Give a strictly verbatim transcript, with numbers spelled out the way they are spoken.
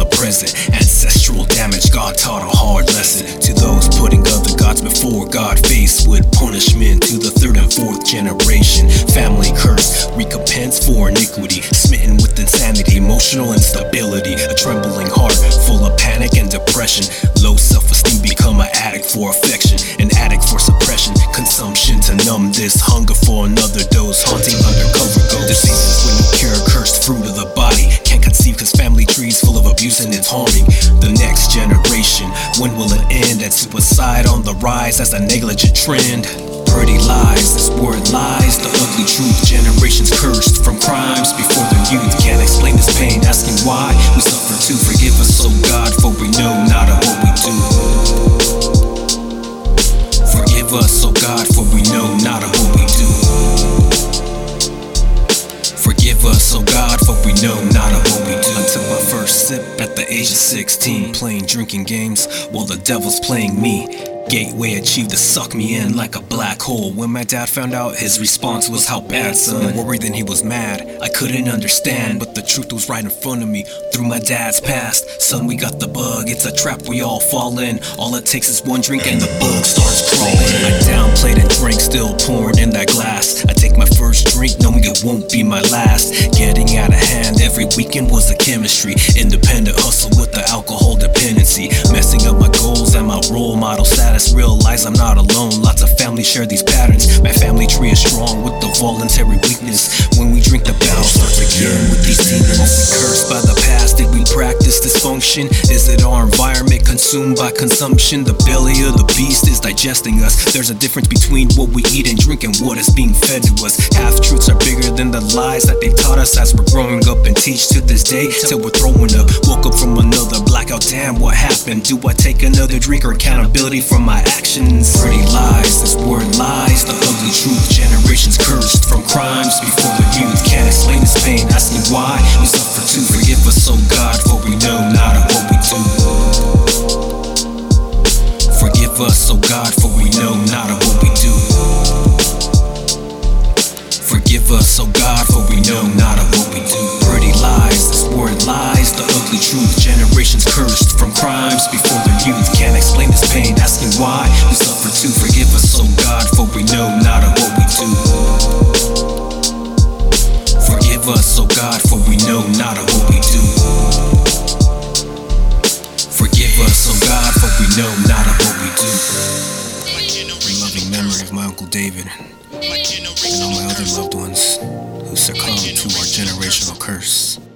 the present. Ancestral damage, God taught a hard lesson to those putting other gods before God, faced with punishment to the third and fourth generation. Family curse, recompense for iniquity, smitten with insanity, emotional instability, a trembling heart full of panic and depression, low self-esteem, become an addict for affection, an addict for suppression, consumption to numb this hunger for another dose, haunting undercover ghosts. Diseases when you cure, cursed fruit of the body, can't conceive cause family trees full of abuse and it's harming the next generation. When will it end? And suicide on the rise as a negligent trend. Pretty lies, this word lies, the ugly truth. Generations cursed from crimes before their youth. Can't explain this pain, asking why we suffer too. Forgive us, oh God, for we know not of what we do. Forgive us, oh God, for we know not of what we do. Forgive us, oh God, for we know not of what we do. I took my first sip at the age of sixteen, playing drinking games while the devil's playing me. Gateway achieved to suck me in like a black hole. When my dad found out, his response was, "How bad, son?" Worried then he was mad. I couldn't understand, but the truth was right in front of me through my dad's past. Son, we got the bug, it's a trap we all fall in. All it takes is one drink and the bug starts crawling. I downplayed and drank, still pouring in that glass. I take my first drink knowing it won't be my last. Getting out of hand every weekend was a chemistry. Independent hustle with the alcohol dependency, messing up my goals and my role model status. Realize I'm not alone, lots of families share these patterns. My family tree is strong with the voluntary weakness. When we drink, the battle starts again with these demons. Are we cursed by the past? Did we practice dysfunction? Is it our environment consumed by consumption? The belly of the beast is digesting us. There's a difference between what we eat and drink and what is being fed to us. Half-truths are bigger than the lies that they've taught us as we're growing up and teach to this day till we're throwing up. Woke up from another blackout, damn, what happened? Do I take another drink or accountability for my actions? Pretty lies, this word lies, the ugly truth. Generations cursed from crimes before the youth. Can't explain this pain, asking why we suffer too. Forgive us, oh God, for we know not of what we do. Forgive us, oh God, for we know not of what we do. Forgive us, oh God, for we know not of what we do. Pretty lies, this word lies, the ugly truth. Generations cursed from crimes before their youth. Can't explain this pain, asking why we suffer too. Forgive us, oh God, for we know not of what we do. Forgive us, oh God, for we know not of what we do. Forgive us, oh God, for we know not of what we do. In loving memory of my Uncle David and all my other loved ones who succumbed to our generational curse.